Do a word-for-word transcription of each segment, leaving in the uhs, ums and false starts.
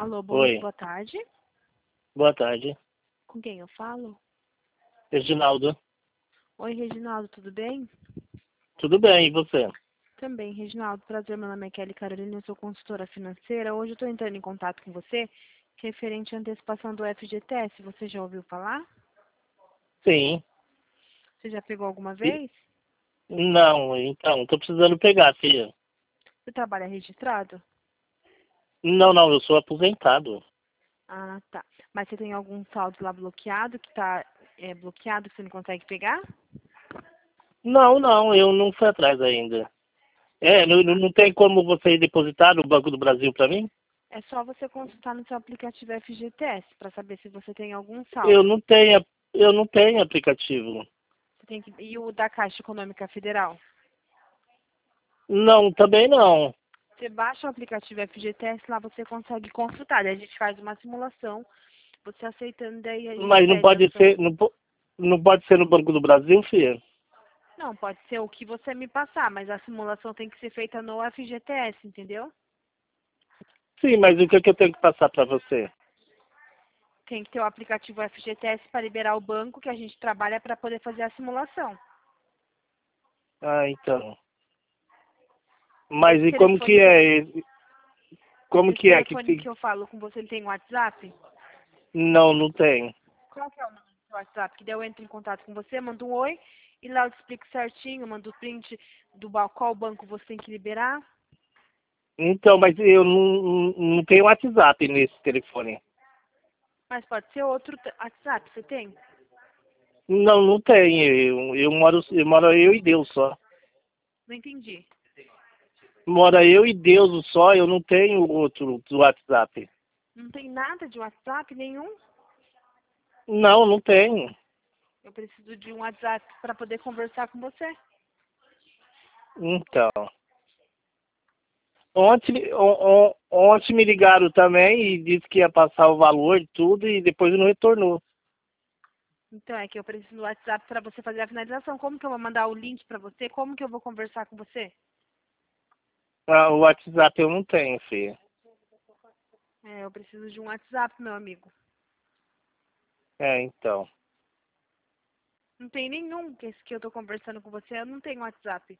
Alô, bom, Oi, boa tarde. boa tarde. Com quem eu falo? Reginaldo, Oi, Reginaldo, tudo bem? tudo bem, e você? Também, Reginaldo, prazer, meu nome é Kelly Carolina, eu sou consultora financeira. Hoje eu estou entrando em contato com você referente à antecipação do F G T S. Você já ouviu falar? Sim. Você já pegou alguma E- vez? Não, então, tô precisando pegar, filha. Você trabalha registrado? Não, não, eu sou aposentado. Ah, tá. Mas você tem algum saldo lá bloqueado que está bloqueado que você não consegue pegar? Não, não, eu não fui atrás ainda. É, não, não não tem como você depositar no Banco do Brasil pra mim? É só você consultar no seu aplicativo F G T S para saber se você tem algum Eu saldo. não tenho, eu não tenho aplicativo. Você tem que... E o da Caixa Econômica Federal? Não, também não. Você baixa o aplicativo F G T S, lá você consegue consultar. Daí a gente faz uma simulação, você aceitando, daí a gente Mas não pede a pode sua... ser, não, po- não pode ser no Banco do Brasil, filha? Não, pode ser o que você me passar, mas a simulação tem que ser feita no F G T S, entendeu? Sim, mas o que é que eu tenho que passar pra você? Tem que ter o aplicativo F G T S para liberar o banco que a gente trabalha para poder fazer a simulação. Ah, então. Mas Esse e como que telefone que, é? esse- Como esse que é que telefone tem? que eu falo com você, ele tem WhatsApp? Não, não tem. Qual que é o número do seu WhatsApp? Que daí eu entro em contato com você, mando um oi, e lá eu te explico certinho, mando o print do ba- qual banco você tem que liberar. Então, mas eu não, não não tenho WhatsApp nesse telefone. Mas pode ser outro te- WhatsApp, você tem? Não, não tem. Eu, eu moro, eu moro eu e Deus só. Não entendi. Mora eu e Deus só, eu não tenho outro do WhatsApp. Não tem nada de WhatsApp nenhum? Não, não tenho. Eu preciso de um WhatsApp para poder conversar com você. Então. Ontem, on- on- ontem me ligaram também e disse que ia passar o valor e tudo e depois não retornou. Então é que eu preciso do WhatsApp para você fazer a finalização. Como que eu vou mandar o link para você? Como que eu vou conversar com você? Ah, o WhatsApp eu não tenho, filha. É, eu preciso de um WhatsApp, meu amigo. É, então. Não tem nenhum que esse que eu tô conversando com você, eu não tenho WhatsApp.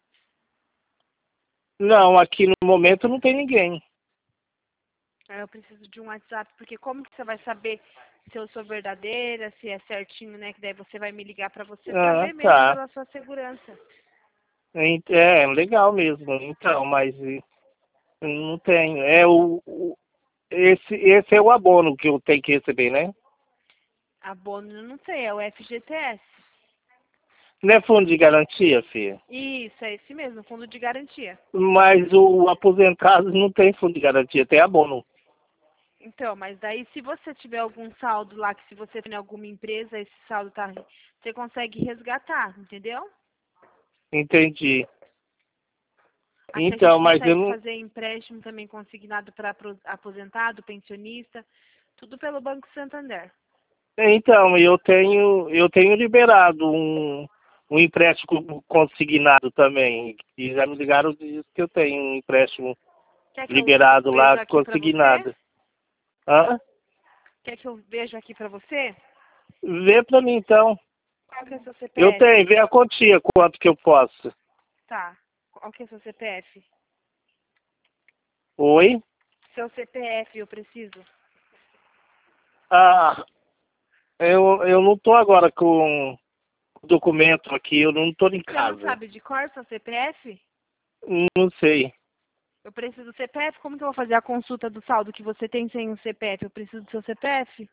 Não, aqui no momento não tem ninguém. É, eu preciso de um WhatsApp, porque como que você vai saber se eu sou verdadeira, se é certinho, né? Que daí você vai me ligar para você para Ah, ver mesmo tá. pela sua segurança. Ent- É, legal mesmo. Então, mas eh, não tenho. É o, o- esse, esse é o abono que eu tenho que receber, né? Abono, eu não sei, é o F G T S. Não é fundo de garantia, filha. Isso, é esse mesmo, fundo de garantia. Mas o aposentado não tem fundo de garantia, tem abono. Então, mas daí se você tiver algum saldo lá, que se você tem alguma empresa, esse saldo tá, você consegue resgatar, entendeu? Entendi. Aqui a Então, gente mas eu consegue não. fazer empréstimo também consignado para aposentado, pensionista, tudo pelo Banco Santander. Então, eu tenho, eu tenho liberado um, um empréstimo consignado também. E já me ligaram e disse que eu tenho um empréstimo Quer que eu liberado veja lá aqui para você? consignado. Hã? Quer que eu veja aqui para você? Vê pra mim então. Qual que é o seu Eu C P F? tenho, vê a quantia, quanto que eu posso. Tá. Qual que é o seu C P F? Oi? Seu C P F eu preciso. Ah, eu, eu não tô agora com o documento aqui, eu não tô em Você não casa. sabe de cor seu C P F? Não sei. Eu preciso do C P F. Como que eu vou fazer a consulta do saldo que você tem sem o C P F? Eu preciso do seu C P F.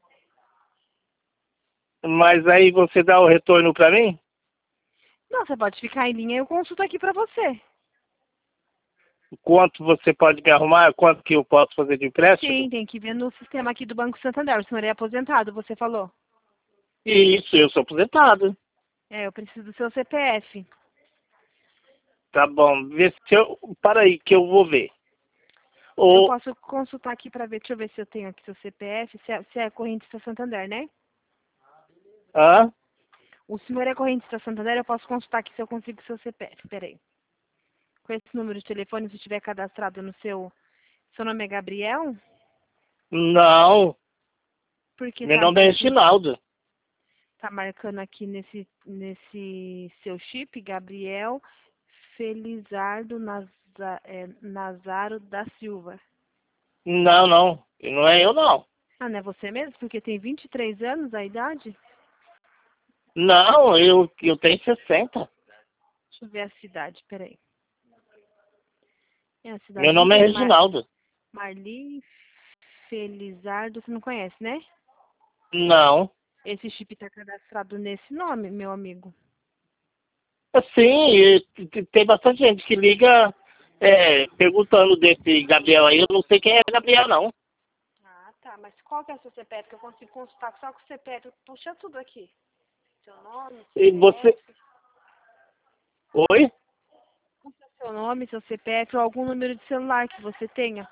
Mas aí você dá o retorno pra mim? Não, você pode ficar em linha e eu consulto aqui pra você. Quanto você pode me arrumar? Quanto que eu posso fazer de Sim, empréstimo? tem que ver no sistema aqui do Banco Santander. O senhor é aposentado, você falou. Isso, eu sou aposentado. É, eu preciso do seu C P F. Tá bom, vê se eu. Para aí que eu vou ver. Eu Ou. posso consultar aqui pra ver. Deixa eu ver se eu tenho aqui seu C P F. Se é, se é correntista Santander, né? Hã? O senhor é correntista Santander, eu posso consultar aqui se eu consigo seu C P F. Peraí. Com esse número de telefone, se estiver cadastrado no seu... Seu nome é Gabriel? Não, Porque meu tá nome é aqui, Reginaldo. tá marcando aqui nesse, nesse seu chip, Gabriel Felizardo Naza, é, Nazaro da Silva. Não, não, não é eu não. Ah, não é você mesmo? Porque tem vinte e três anos a idade? Não, eu, eu tenho sessenta. Deixa eu ver a cidade, peraí. É a Meu cidade nome é inteira. Mar, Reginaldo. Marli Felizardo, você não conhece, né? Não. Esse chip tá cadastrado nesse nome, meu amigo. Sim, e t- tem bastante gente que liga é, perguntando desse Gabriel aí. Eu não sei quem é Gabriel, não. Ah, tá. Mas qual que é o seu C P F? Que eu consigo consultar só com o C P F. Puxa tudo aqui. Seu nome, E você... C P F. Oi? Puxa seu nome, seu C P F ou algum número de celular que você tenha.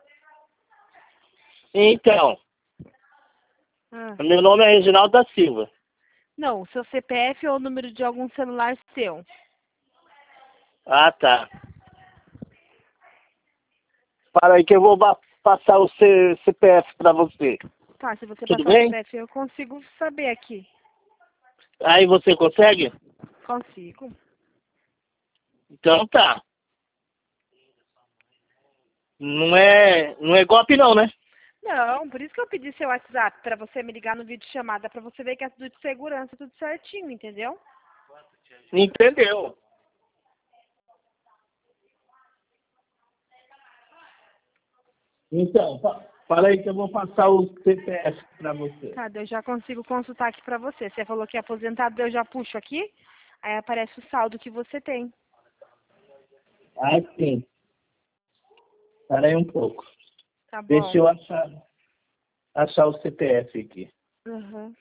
Então, Ah. meu nome é Reginaldo da Silva. Não, seu C P F ou o número de algum celular seu. Ah, tá. Para aí que eu vou ba- passar o C- CPF para você. Tá, se você Tudo passar o bem? C P F eu consigo saber aqui. Aí você consegue? Consigo. Então tá. Não é, não é golpe não, né? Não, por isso que eu pedi seu WhatsApp, pra você me ligar no vídeo chamada, pra você ver que é tudo de segurança, tudo certinho, entendeu? Entendeu? Então, pa- para aí que eu vou passar o C P F para você. Tá, eu já consigo consultar aqui pra você. Você falou que é aposentado, eu já puxo aqui, aí aparece o saldo que você tem. Ah, sim. Para aí um pouco. Tá Deixa bom? eu achar, achar o C P F aqui. Uhum.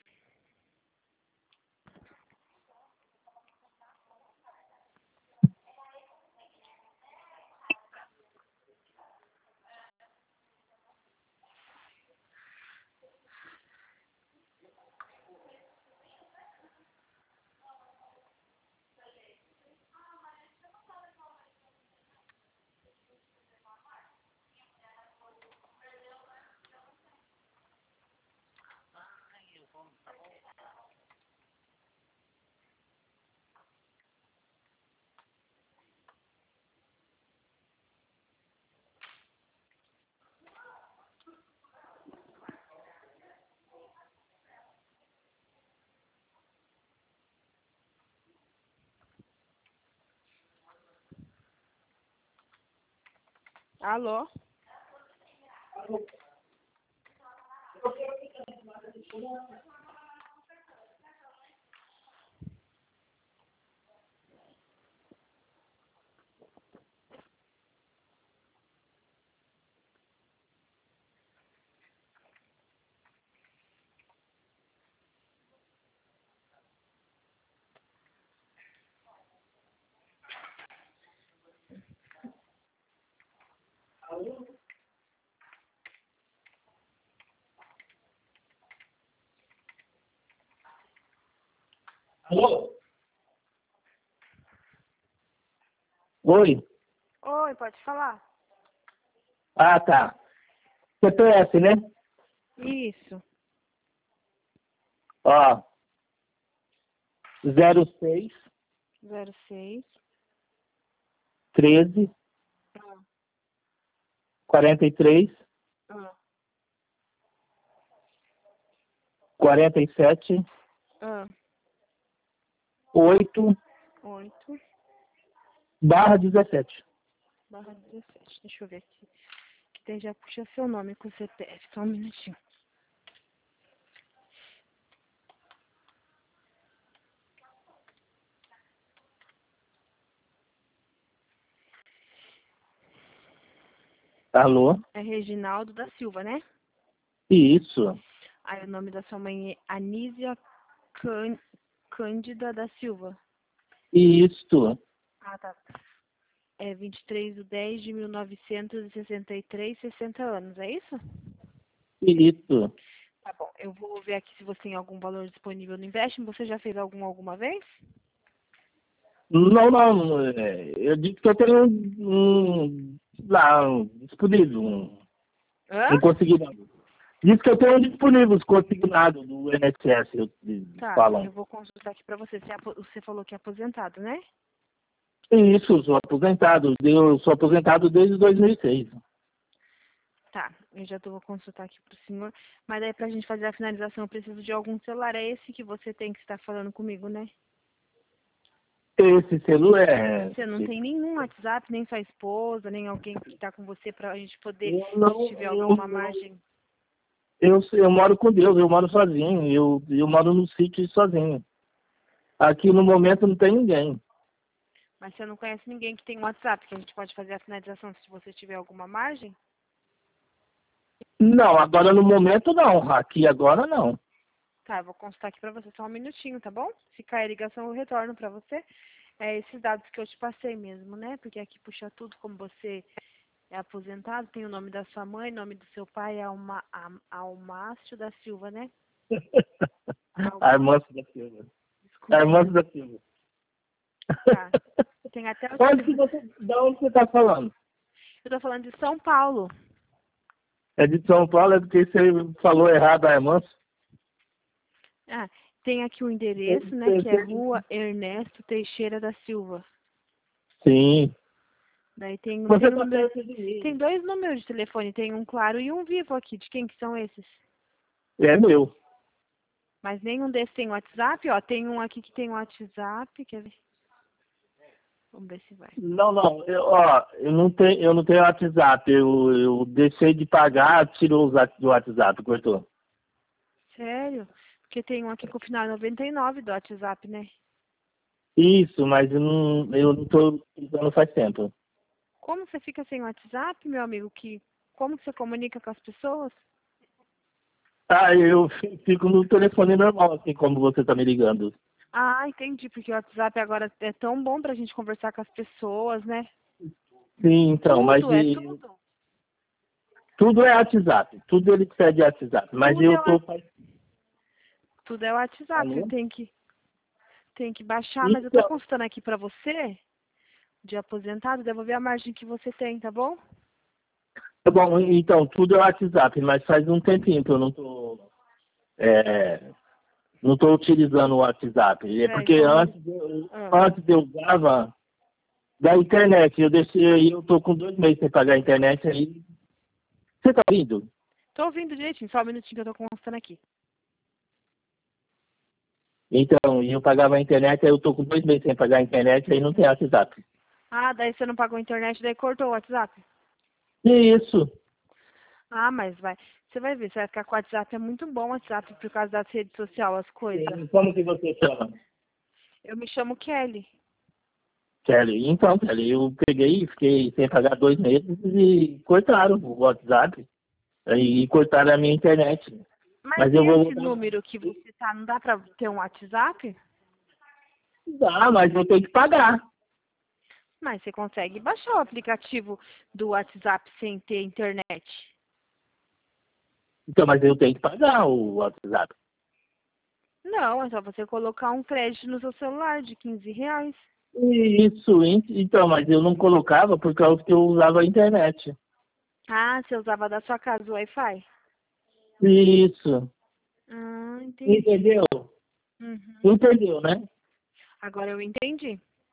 Alô? Alô? Oi? Oi, pode falar? Ah, tá. C P F, né? Isso. Ó, zero seis, Zero seis. treze, Ah, quarenta e três, ah, quarenta e sete, ah. oito, Oito barra dezessete. barra dezessete. Deixa eu ver aqui. Que daí já puxa seu nome com o C P F. Só um minutinho. Alô? É Reginaldo da Silva, né? Isso. Aí o nome da sua mãe é Anísia Cân- Cândida da Silva. Isso. Ah, tá. É vinte e três de dez de mil novecentos e sessenta e três, sessenta anos, é isso? Isso. Tá bom. Eu vou ver aqui se você tem algum valor disponível no empréstimo. Você já fez algum alguma vez? Não, não. é, Eu disse que eu tenho um, um lá, um disponível, um, Hã? um conseguido. Diz que eu tenho disponíveis consignado do I N S S, eu, Tá, falam. eu vou consultar aqui pra você. Você, é apo- você falou que é aposentado, né? Isso, sou aposentado. Eu sou aposentado desde dois mil e seis. Tá, eu já tô, vou consultar aqui pro senhor. Mas daí pra gente fazer a finalização eu preciso de algum celular. É esse que você tem que estar falando comigo, né? Esse celular, Você não tem nenhum WhatsApp, nem sua esposa, nem alguém que tá com você pra gente poder, eu se não, tiver eu, alguma não- margem. eu, eu moro com Deus, eu moro sozinho, eu, eu moro no sítio sozinho. Aqui no momento não tem ninguém. Mas você não conhece ninguém que tem um WhatsApp, que a gente pode fazer a finalização se você tiver alguma margem? Não, agora no momento não. Aqui agora não. Tá, eu vou consultar aqui pra você só um minutinho, tá bom? Se cair a ligação eu retorno pra você. É esses dados que eu te passei mesmo, né? Porque aqui puxa tudo como você é aposentado, tem o nome da sua mãe, nome do seu pai, Alma, Am- Almácio da Silva, né? Almácio, Armando da Silva. desculpa. Armando da Silva. Tá. Tem até o... Onde que você, da onde você está falando? Eu tô falando de São Paulo. É de São Paulo, é porque você falou errado, Armando. Ah, tem aqui o endereço, né? Que é Rua Ernesto Teixeira da Silva. Sim. Daí tem, Você tem, um está número, perto de mim. tem dois números de telefone, tem um claro e um vivo aqui. De quem que são esses? É meu. Mas nenhum desses tem WhatsApp, ó. Tem um aqui que tem WhatsApp, quer ver? Vamos ver se vai. Não, não. Eu, ó, eu não tenho, eu não tenho WhatsApp. Eu, eu deixei de pagar, tirou os at- do WhatsApp, cortou. Sério? Porque tem um aqui com o final noventa e nove do WhatsApp, né? Isso, mas eu não, eu não tô usando faz tempo. Como você fica sem WhatsApp, meu amigo? Que, como que você comunica com as pessoas? Ah, eu fico no telefone normal, assim como você tá me ligando. Ah, entendi, porque o WhatsApp agora é tão bom pra gente conversar com as pessoas, né? Sim, então, mas Tudo, é e- tudo. tudo é WhatsApp. Tudo ele pede WhatsApp. Mas Tudo é, eu o tô Whats- faz... tudo é WhatsApp, você Alô? tem que, tem que baixar, mas eu tô Então, consultando aqui pra você, de aposentado, devo ver a margem que você tem, tá bom? tá bom, então, tudo é WhatsApp, mas faz um tempinho que eu não tô. É, não tô utilizando o WhatsApp. É Peraí, porque só um antes, minuto. eu- Ah, antes eu usava da internet. Eu deixei, eu tô com dois meses sem pagar a internet aí. Você tá ouvindo? tô ouvindo direitinho, só um minutinho que eu tô consultando aqui. Então, e eu pagava a internet, aí eu tô com dois meses sem pagar a internet, aí não tem WhatsApp. Ah, daí você não pagou a internet, daí cortou o WhatsApp? Isso. Ah, mas vai. Você vai ver, você vai ficar com o WhatsApp, é muito bom o WhatsApp por causa das redes sociais, as coisas. Sim, como que você chama? Eu me chamo Kelly. Kelly. Então, Kelly, eu peguei, fiquei sem pagar dois meses e cortaram o WhatsApp. Aí cortaram a minha internet. Mas Mas e eu vou esse voltar. número que você tá, não dá pra ter um WhatsApp? Dá, mas eu tenho que pagar. Mas você consegue baixar o aplicativo do WhatsApp sem ter internet. Então, mas eu tenho que pagar o WhatsApp. Não, é só você colocar um crédito no seu celular de quinze reais. Isso, en- então, mas eu não colocava por causa que eu usava a internet. Ah, você usava da sua casa o Wi-Fi? Isso. Ah, entendi. Entendeu? Uhum. Entendeu, né? Agora eu entendi.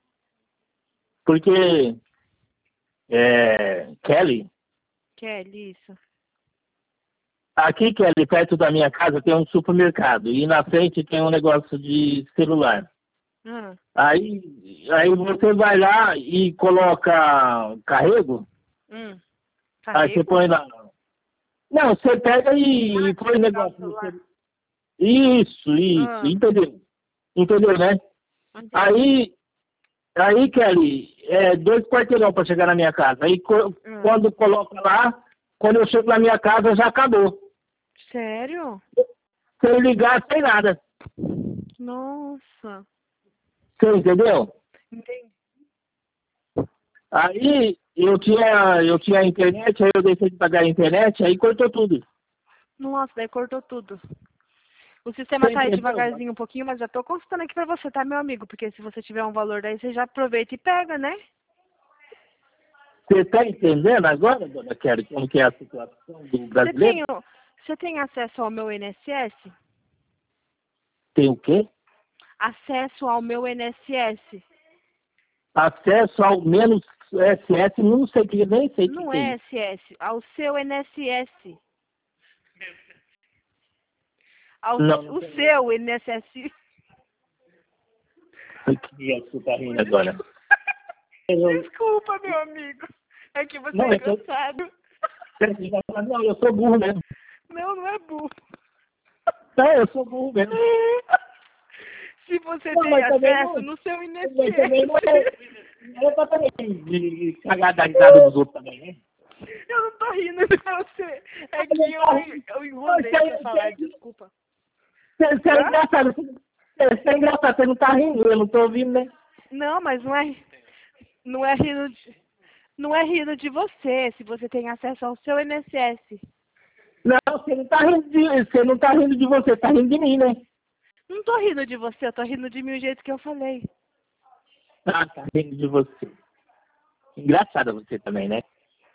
Porque, é, Kelly, Kelly, isso. aqui, Kelly, perto da minha casa tem um supermercado e na frente tem um negócio de celular. Ah, Aí, aí você vai lá e coloca carrego, hum. aí você Carrego? põe lá. Não, você pega e, e põe o Carregar o negócio no celular. celular. Isso, isso, Ah, entendeu? Entendeu, né? entendi. Aí, aí, Kelly, é dois quarteirão para chegar na minha casa. Aí co- Ah, quando coloca lá, quando eu chego na minha casa já acabou. sério? Sem ligar, sem nada. Nossa. Você entendeu? Entendi. Aí eu tinha, eu tinha a internet, aí eu deixei de pagar a internet, aí cortou tudo. Nossa, daí cortou tudo. O sistema Você tá aí entendeu? devagarzinho um pouquinho, mas já tô consultando aqui pra você, tá, meu amigo? Porque se você tiver um valor daí, você já aproveita e pega, né? Você está entendendo agora, dona Kelly, como que é a situação do Você tem brasileiro? o, Você tem acesso ao meu I N S S? Tem o quê? Acesso ao meu I N S S. Acesso ao menos S S, não sei que, nem sei o que Não que é é isso. S S, ao seu I N S S. Ao Não, não o tem. seu I N S S. O que é que você tá rindo agora? Eu- Desculpa, meu amigo. É que você Não, é é que eu- engraçado. Você vai falar, não, eu sou burro mesmo. Não, não é burro. Não, eu sou burro mesmo. Se você Não, tem mas também acesso não- no seu I N S Mas também não é, S. não é pra também de cagar da risada dos outros também, né? Eu não tô rindo de você. É que eu, eu enrolei pra falar, desculpa. Você, você é Hã? engraçado. Você, você é engraçado, você não tá rindo, eu não tô ouvindo, né? Não, mas não é, não é rindo de, não é rindo de você, se você tem acesso ao seu I N S S. Não, você não tá rindo de, você não tá rindo de você, tá rindo de mim, né? Não tô rindo de você, eu tô rindo de mim o jeito que eu falei. Ah, tá rindo de você. Engraçada você também, né?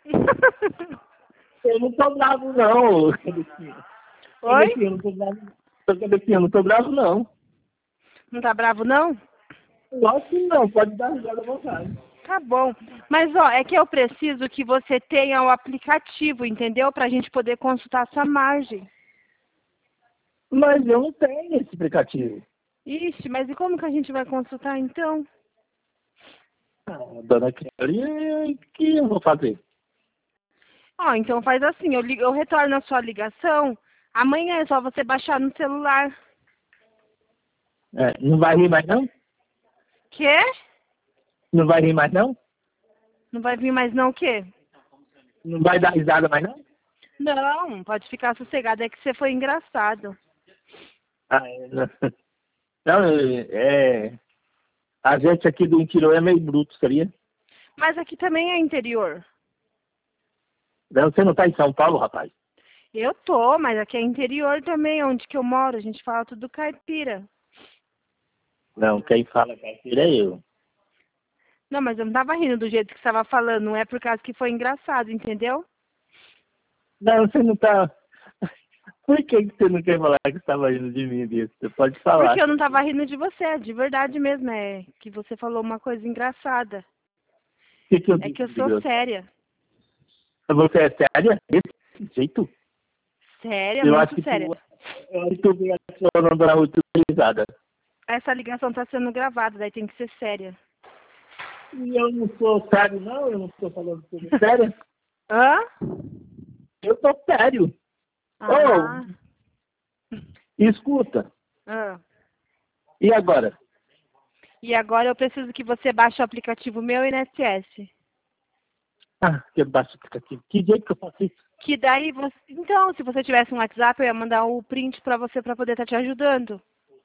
Eu não tô bravo, não, cabecinha. Oi? Cabecinha, eu não tô bravo. Tô, cabecinha, eu não tô bravo, não. Não tá bravo, não? Lógico que não, pode dar risada à vontade. Tá bom. Mas, ó, é que eu preciso que você tenha o aplicativo, entendeu? Pra gente poder consultar a sua margem. Mas eu não tenho esse aplicativo. Ixi, mas e como que a gente vai consultar, então? Ah, dona Kelly, o que eu vou fazer? Ó, então faz assim, eu, ligo, eu retorno a sua ligação, amanhã é só você baixar no celular. É, não vai rir mais, não? Quê? Não vai rir mais, não? Não vai vir mais não o quê? Não vai dar risada mais, não? Não, pode ficar sossegado, é que você foi engraçado. Ah, é, não. Não, é... A gente aqui do interior é meio bruto, seria? Mas aqui também é interior. Não, você não tá em São Paulo, rapaz? Eu tô, mas aqui é interior também, onde que eu moro, a gente fala tudo caipira. Não, quem fala caipira é eu. Não, mas eu não tava rindo do jeito que você tava falando, não é por causa que foi engraçado, entendeu? Não, você não tá... Por que que você não quer falar que você estava rindo de mim disso? Você pode falar. Porque eu não tava rindo de você, de verdade mesmo, é que você falou uma coisa engraçada. O que que eu É disse, que eu sou Deus? séria. Você é séria? Desse jeito? Séria, Eu acho muito que séria. tu... Eu acho que tu veio a sua não muito risada. Essa ligação tá sendo gravada, daí tem que ser séria. E eu não sou sério, não? Eu não estou falando tudo sério? Hã? Eu tô sério. Ah. Oh, escuta. Ah. E agora? E agora eu preciso que você baixe o aplicativo meu I N S S. Ah, que baixo aplicativo. Que jeito que eu faço isso? Que daí você... Então, se você tivesse um WhatsApp, eu ia mandar o print pra você pra poder estar te ajudando.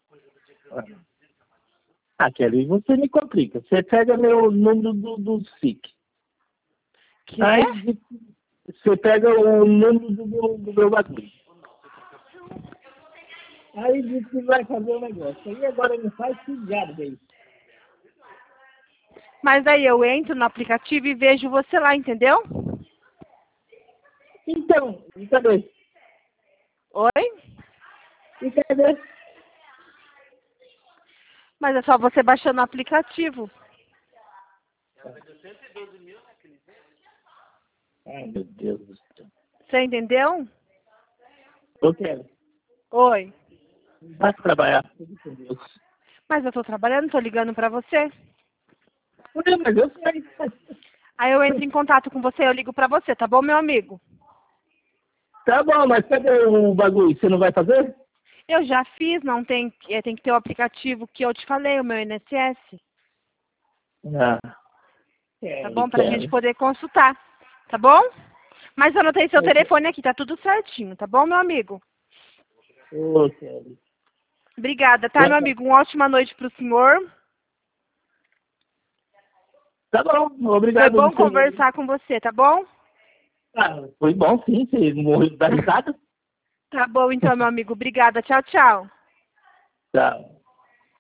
Ah, Kelly, você me complica. Você pega meu número do, do S I C. Que? Aí você pega o número do meu, do meu bagulho. Aí diz que vai fazer o negócio. Aí agora não faz que diabo é isso. Mas daí eu entro no aplicativo e vejo você lá, entendeu? Então, e cadê? Oi? E cadê? Mas é só você baixando o aplicativo. Ai, meu Deus do céu. Você entendeu? Ô, Kelly, Oi. vai trabalhar. Tudo com Deus. Mas eu tô trabalhando, tô ligando pra você. Ué, mas eu sei. Aí eu entro em contato com você, eu ligo pra você, tá bom, meu amigo? Tá bom, mas cadê o bagulho? Você não vai fazer? Eu já fiz, não tem, é, tem que ter o aplicativo que eu te falei, o meu I N S S. Ah. Tá bom? Pra gente poder consultar. Tá bom? Mas eu anotei seu telefone aqui, tá tudo certinho, tá bom, meu amigo? Ô, Kelly. Obrigada, tá, meu amigo? Uma ótima noite pro senhor. Tá bom, obrigado. Foi bom conversar com você, tá bom? Ah, foi bom sim, você morreu da risada. Tá bom, então, meu amigo. Obrigada. Tchau, tchau. Tchau.